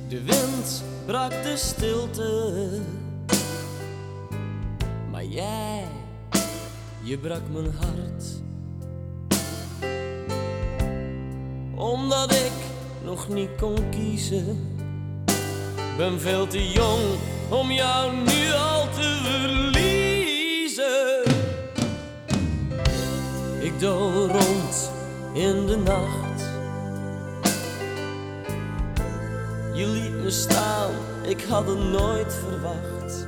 De wind brak de stilte, maar jij, je brak mijn hart. Omdat ik nog niet kon kiezen, ben veel te jong om jou nu al te verliezen. Ik dool rond in de nacht, je liet me staan, ik had het nooit verwacht.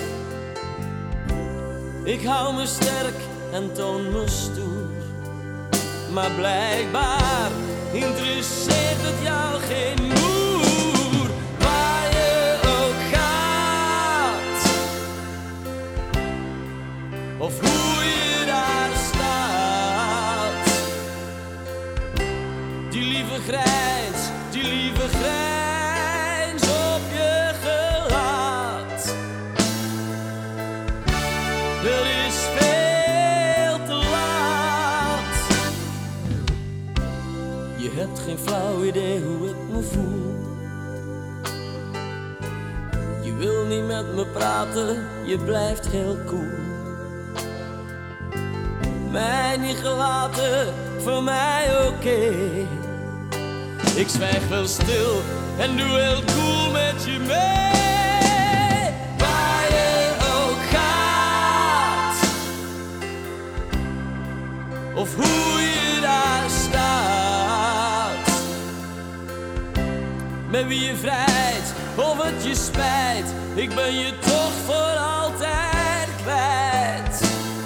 Ik hou me sterk en toon me stoer, maar blijkbaar interesseert het jou geen moer. Waar je ook gaat, of hoe je daar staat, die lieve grijns op je gelaat. Er is veel te laat. Je hebt geen flauw idee hoe ik me voel. Je wil niet met me praten, je blijft heel cool. Mij niet gelaten, voor mij oké. Ik zwijg wel stil en doe heel cool met je mee. Waar je ook gaat, of hoe je daar staat, met wie je vrijt of het je spijt, ik ben je toch voor altijd kwijt.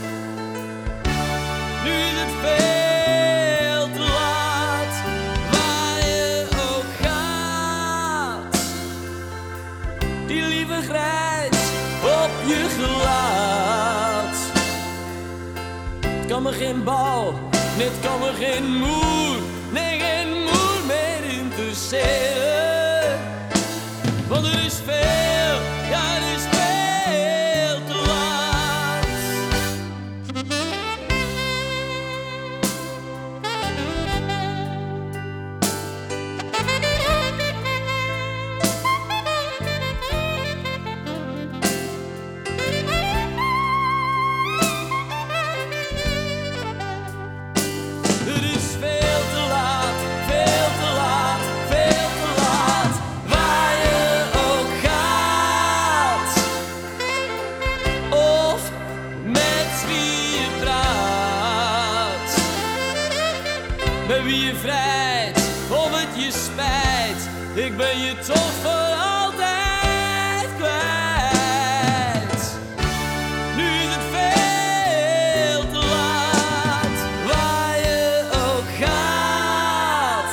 Nu is het veel te laat. Waar je ook gaat, die lieve grijns op je gelaat. Het kan me geen bal, nee, het kan me geen moer, nee, geen moer meer interesseren. Want er is veel, ja, er is veel te laat. Er is veel te laat, veel te laat, veel te laat. Waar je ook gaat, of met wie je praat, met wie je vrijt of het je spijt, ik ben je toch voor altijd kwijt. Nu is het veel te laat. Waar je ook gaat,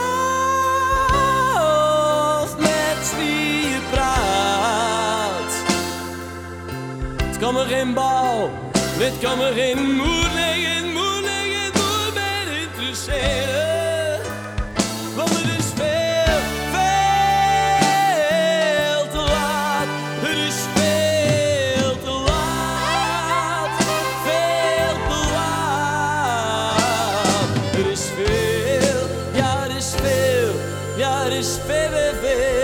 of met wie je praat. Het kan me geen bal, dit kan me geen moed, nee, geen moed, nee, geen moed meer interesseren. Want het is veel, veel te laat. Het is veel te laat, veel te laat. Er is veel, ja, er is veel, ja, er is veel, veel, veel.